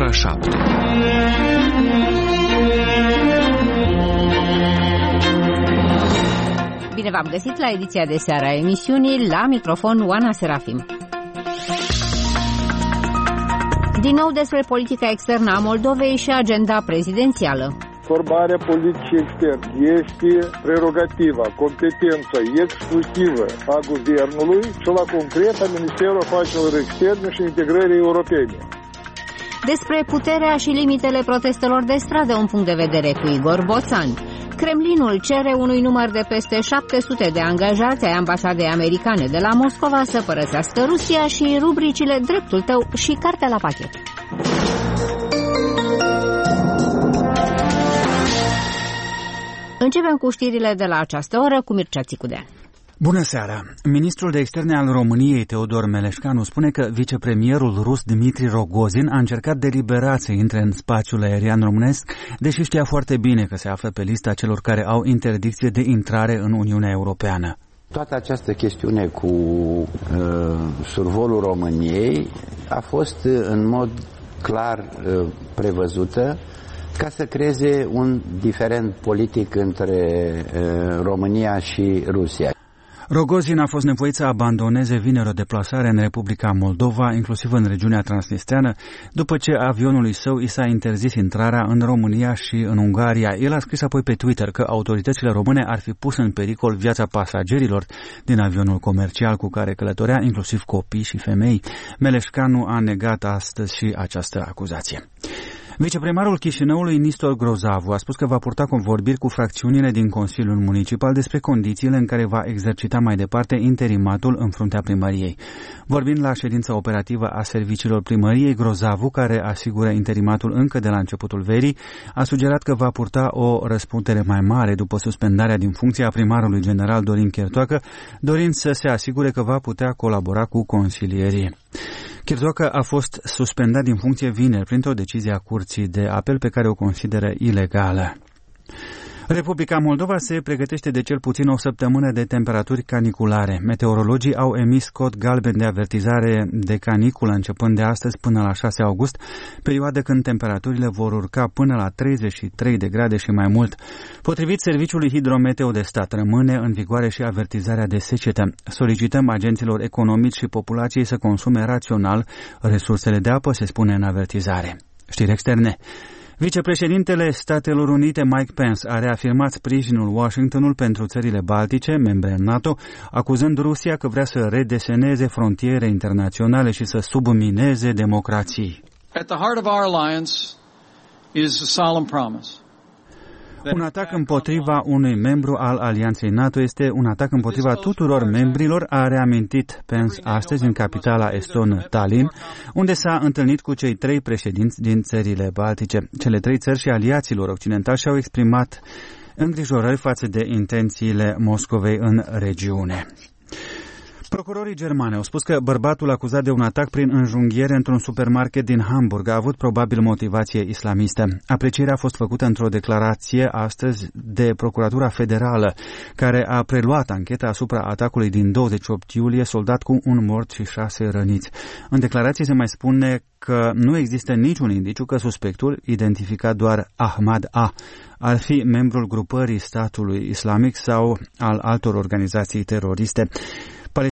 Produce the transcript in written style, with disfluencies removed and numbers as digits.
ora 7. Bine v-am găsit la ediția de seară a emisiunii, la microfon Oana Serafim. Din nou despre politica externă a Moldovei și agenda prezidențială. Formarea politicii externe este prerogativa, competența exclusivă a Guvernului și la concret a Ministerului Afacerilor Externe și Integrării Europene. Despre puterea și limitele protestelor de stradă, un punct de vedere cu Igor Boțan. Kremlinul cere unui număr de peste 700 de angajați ai ambasadei americane de la Moscova să părăsească Rusia și rubricile Dreptul tău și Cartea la pachet. Începem cu știrile de la această oră cu Mircea Țicudea. Bună seara! Ministrul de externe al României, Teodor Meleșcanu, spune că vicepremierul rus Dmitri Rogozin a încercat deliberat să intre în spațiul aerian românesc, deși știa foarte bine că se află pe lista celor care au interdicție de intrare în Uniunea Europeană. Toată această chestiune cu survolul României a fost în mod clar prevăzută ca să creeze un diferend politic între România și Rusia. Rogozin a fost nevoit să abandoneze vineri o deplasare în Republica Moldova, inclusiv în regiunea transnistreană, după ce avionului său i s-a interzis intrarea în România și în Ungaria. El a scris apoi pe Twitter că autoritățile române ar fi pus în pericol viața pasagerilor din avionul comercial cu care călătorea, inclusiv copii și femei. Meleșcanu a negat astăzi și această acuzație. Viceprimarul Chișinăului, Nistor Grozavu, a spus că va purta convorbiri cu fracțiunile din Consiliul Municipal despre condițiile în care va exercita mai departe interimatul în fruntea primăriei. Vorbind la ședința operativă a serviciilor primăriei, Grozavu, care asigură interimatul încă de la începutul verii, a sugerat că va purta o răspundere mai mare după suspendarea din funcție a primarului general Dorin Chertoacă, dorind să se asigure că va putea colabora cu consilierii. Chertoacă a fost suspendat din funcție vineri printr-o decizie a Curții de Apel pe care o consideră ilegală. Republica Moldova se pregătește de cel puțin o săptămână de temperaturi caniculare. Meteorologii au emis cod galben de avertizare de caniculă începând de astăzi până la 6 august, perioadă când temperaturile vor urca până la 33 de grade și mai mult. Potrivit Serviciului Hidrometeo de Stat, rămâne în vigoare și avertizarea de secetă. Solicităm agenților economici și populației să consume rațional resursele de apă, se spune în avertizare. Știri externe. Vicepreședintele Statelor Unite Mike Pence a reafirmat sprijinul Washingtonului pentru țările baltice, membre în NATO, acuzând Rusia că vrea să redeseneze frontiere internaționale și să submineze democrații. At the heart of our alliance is a solemn promise. Un atac împotriva unui membru al Alianței NATO este un atac împotriva tuturor membrilor, a reamintit Pence astăzi în capitala estonă Tallinn, unde s-a întâlnit cu cei 3 președinți din țările baltice. Cele 3 țări și aliaților occidentali și-au exprimat îngrijorări față de intențiile Moscovei în regiune. Procurorii germani au spus că bărbatul acuzat de un atac prin înjunghiere într-un supermarket din Hamburg a avut probabil motivație islamistă. Aprecierea a fost făcută într-o declarație astăzi de Procuratura Federală, care a preluat ancheta asupra atacului din 28 iulie, soldat cu un mort și 6 răniți. În declarație se mai spune că nu există niciun indiciu că suspectul, identificat doar Ahmad A., ar fi membrul grupării statului islamic sau al altor organizații teroriste.